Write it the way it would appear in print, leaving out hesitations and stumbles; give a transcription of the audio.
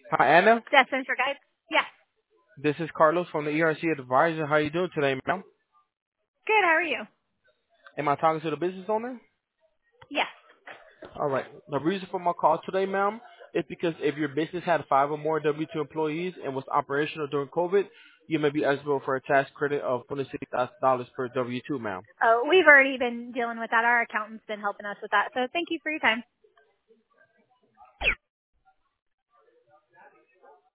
Hi, Anna. Destined for guides? Yes. This is Carlos from the ERC Advisor. How are you doing today, ma'am? Good, how are you? Am I talking to the business owner? Yes. All right. The reason for my call today, ma'am, is because if your business had 5 or more W-2 employees and was operational during COVID, you may be eligible for a tax credit of $26,000 per W-2, ma'am. Oh, we've already been dealing with that. Our accountant's been helping us with that. So thank you for your time.